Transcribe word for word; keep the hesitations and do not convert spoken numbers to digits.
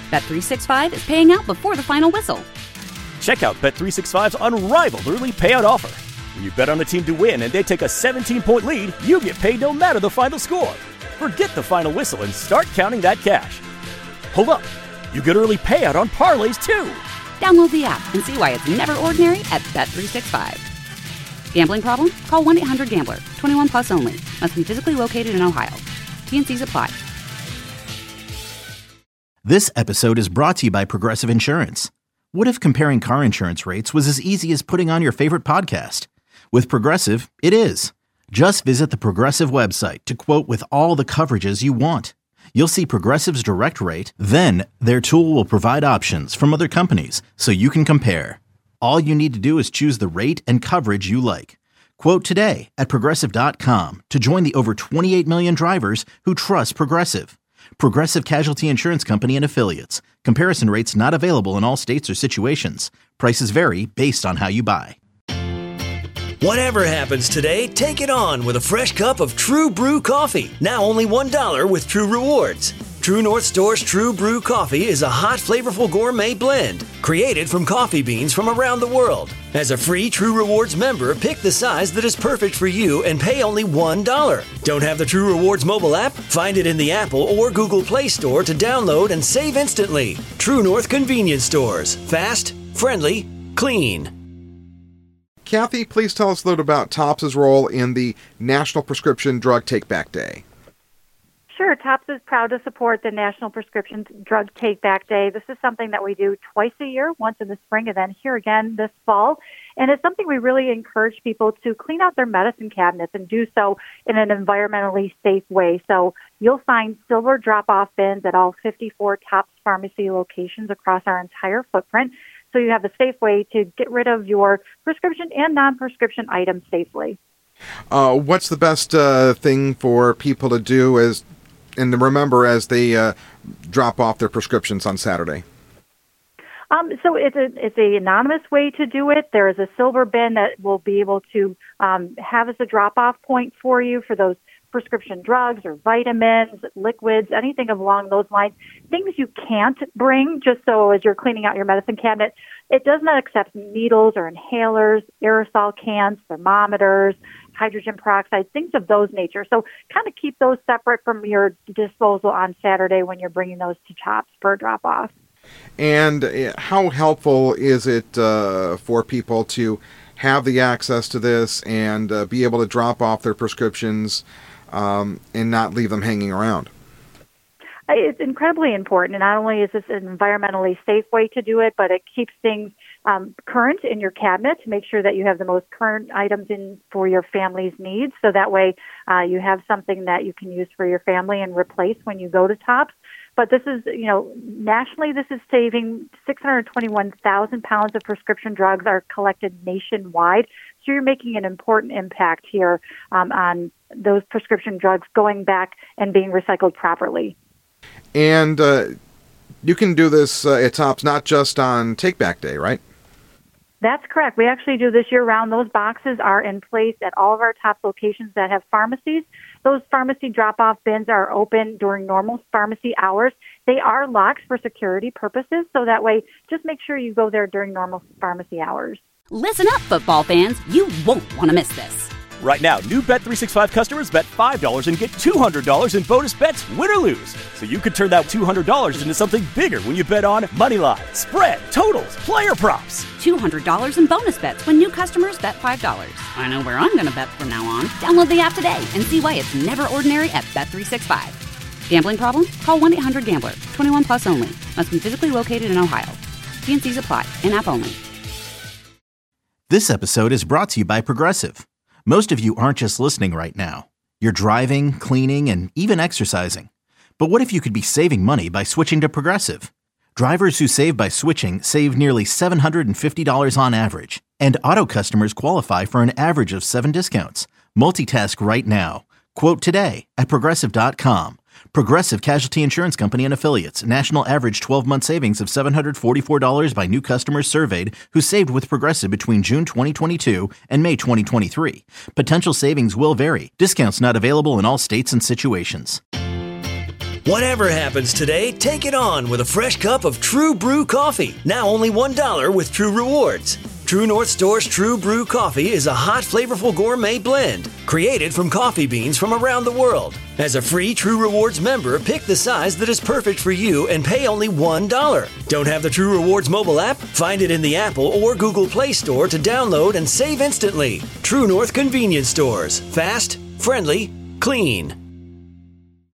Bet three sixty-five is paying out before the final whistle. Check out Bet three sixty-five's unrivaled early payout offer. When you bet on a team to win and they take a seventeen-point lead, you get paid no matter the final score. Forget the final whistle and start counting that cash. Hold up. You get early payout on parlays, too. Download the app and see why it's never ordinary at Bet three sixty-five. Gambling problem? Call one eight hundred gambler. twenty-one plus only. Must be physically located in Ohio. T N Cs apply. This episode is brought to you by Progressive Insurance. What if comparing car insurance rates was as easy as putting on your favorite podcast? With Progressive, it is. Just visit the Progressive website to quote with all the coverages you want. You'll see Progressive's direct rate, then their tool will provide options from other companies so you can compare. All you need to do is choose the rate and coverage you like. Quote today at Progressive dot com to join the over twenty-eight million drivers who trust Progressive. Progressive Casualty Insurance Company and Affiliates. Comparison rates not available in all states or situations. Prices vary based on how you buy. Whatever happens today, take it on with a fresh cup of True Brew coffee. Now only one dollar with True Rewards. True North Store's True Brew coffee is a hot, flavorful gourmet blend created from coffee beans from around the world. As a free True Rewards member, pick the size that is perfect for you and pay only one dollar. Don't have the True Rewards mobile app? Find it in the Apple or Google Play Store to download and save instantly. True North Convenience Stores. Fast, friendly, clean. Kathy, please tell us a little about TOPS' role in the National Prescription Drug Take-Back Day. Sure. TOPS is proud to support the National Prescription Drug Take-Back Day. This is something that we do twice a year, once in the spring and then here again this fall. And it's something we really encourage people to clean out their medicine cabinets and do so in an environmentally safe way. So you'll find silver drop-off bins at all fifty-four TOPS pharmacy locations across our entire footprint. So you have a safe way to get rid of your prescription and non-prescription items safely. Uh, what's the best uh, thing for people to do as, and to remember as they uh, drop off their prescriptions on Saturday? Um, so it's a it's a anonymous way to do it. There is a silver bin that will be able to um, have as a drop-off point for you for those prescription drugs or vitamins, liquids, anything along those lines. Things you can't bring, just so as you're cleaning out your medicine cabinet. It does not accept needles or inhalers, aerosol cans, thermometers, hydrogen peroxide, things of those nature. So kind of keep those separate from your disposal on Saturday when you're bringing those to TOPS for a drop-off. And how helpful is it uh, for people to have the access to this and uh, be able to drop off their prescriptions um, and not leave them hanging around? It's incredibly important, and not only is this an environmentally safe way to do it, but it keeps things um, current in your cabinet to make sure that you have the most current items in for your family's needs. So that way uh, you have something that you can use for your family and replace when you go to TOPS. But this is, you know, nationally, this is saving six hundred twenty-one thousand pounds of prescription drugs are collected nationwide. So you're making an important impact here um, on those prescription drugs going back and being recycled properly. And uh, you can do this uh, at TOPS not just on Take-Back Day, right? That's correct. We actually do this year-round. Those boxes are in place at all of our TOPS locations that have pharmacies. Those pharmacy drop-off bins are open during normal pharmacy hours. They are locked for security purposes, so that way just make sure you go there during normal pharmacy hours. Listen up, football fans. You won't want to miss this. Right now, new Bet three sixty-five customers bet five dollars and get two hundred dollars in bonus bets, win or lose. So you could turn that two hundred dollars into something bigger when you bet on moneyline, spread, totals, player props. two hundred dollars in bonus bets when new customers bet five dollars. I know where I'm going to bet from now on. Download the app today and see why it's never ordinary at Bet three sixty-five. Gambling problem? Call one eight hundred gambler. twenty-one plus only. Must be physically located in Ohio. T N Cs apply. In-app only. This episode is brought to you by Progressive. Most of you aren't just listening right now. You're driving, cleaning, and even exercising. But what if you could be saving money by switching to Progressive? Drivers who save by switching save nearly seven hundred fifty dollars on average. And auto customers qualify for an average of seven discounts. Multitask right now. Quote today at Progressive dot com. Progressive Casualty Insurance Company and Affiliates. National average twelve-month savings of seven hundred forty-four dollars by new customers surveyed who saved with Progressive between June twenty twenty-two and May twenty twenty-three. Potential savings will vary. Discounts not available in all states and situations. Whatever happens today, take it on with a fresh cup of True Brew coffee. Now only one dollar with True Rewards. True North Store's True Brew coffee is a hot, flavorful gourmet blend created from coffee beans from around the world. As a free True Rewards member, pick the size that is perfect for you and pay only one dollar. Don't have the True Rewards mobile app? Find it in the Apple or Google Play Store to download and save instantly. True North Convenience Stores. Fast, friendly, clean.